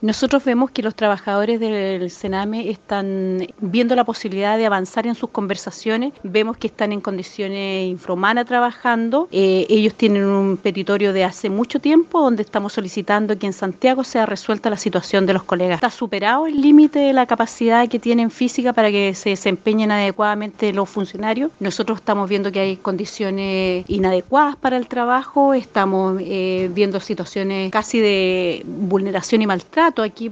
Nosotros vemos que los trabajadores del Sename están viendo la posibilidad de avanzar en sus conversaciones. Vemos que están en condiciones infrahumanas trabajando. Ellos tienen un petitorio de hace mucho tiempo donde estamos solicitando que en Santiago sea resuelta la situación de los colegas. Está superado el límite de la capacidad que tienen física para que se desempeñen adecuadamente los funcionarios. Nosotros estamos viendo que hay condiciones inadecuadas para el trabajo. Estamos viendo situaciones casi de vulneración y maltrato aquí